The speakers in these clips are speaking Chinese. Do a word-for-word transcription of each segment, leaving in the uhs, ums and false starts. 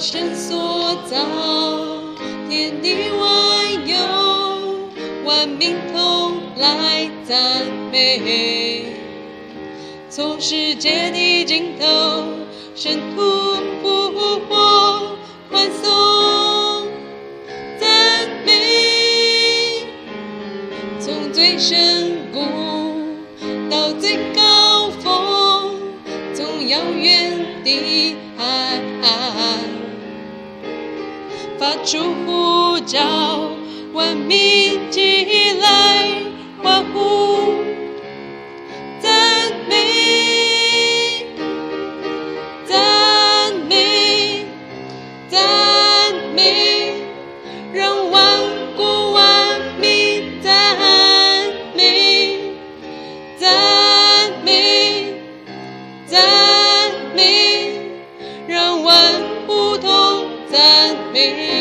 神所造，天地万有，万民同来赞美。从世界的尽头，神突破欢颂赞美。从最深谷到最高峰，从遥远的海岸发出呼召，万民起来欢呼赞美，赞美，赞美，让万国万民赞美，赞美，赞美，让万物同赞美。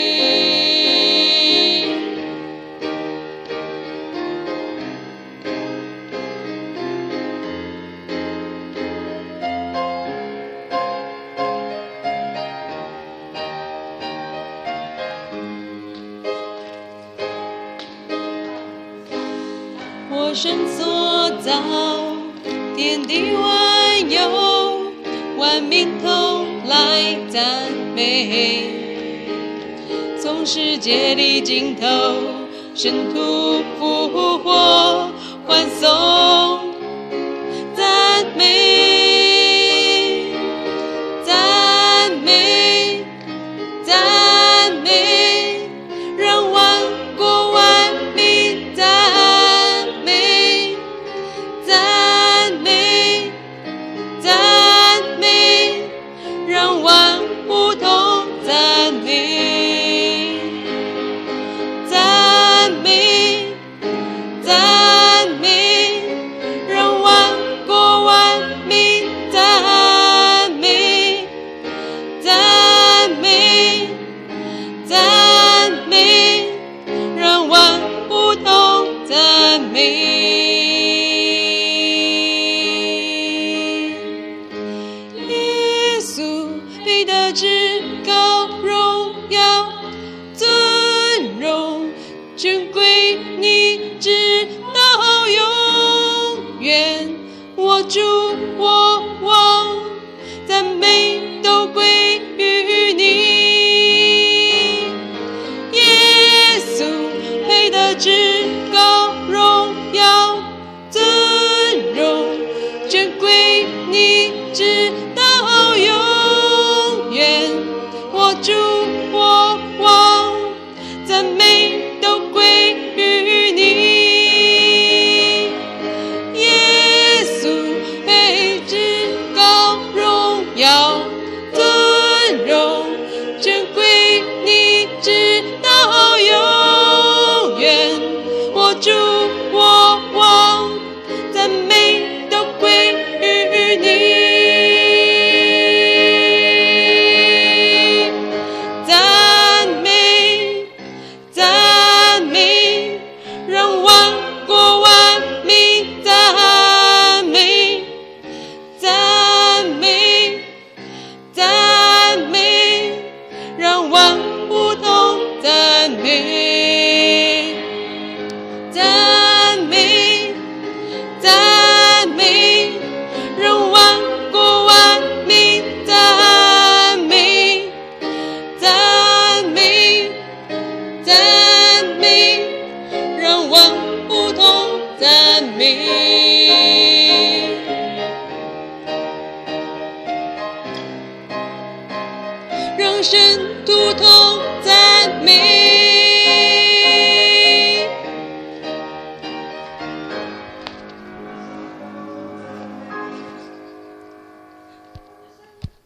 我神所造，天地万有，万民同来赞美。从世界的尽头，神突复活欢颂赞美，赞美，赞美，让万国万民赞美，赞美，赞美，让万物同赞美，赞美，赞美，让万国万民赞美，赞美，赞美，让万物同赞美。耶稣配得至高荣耀尊荣，全归你直到永远。我主我王，赞美都归于你。耶稣配得至高荣耀尊荣，全归你直到永远。我主我王，赞美都归于你。耶稣配至高荣耀尊荣，全归你直到永远。我主我王，赞美都归于你。赞美，赞美，让万国万民赞美，赞美，赞美，让万物同赞美，赞美，赞美，让万国万民赞美，赞美，赞美，让万物同赞美。让神徒同赞美。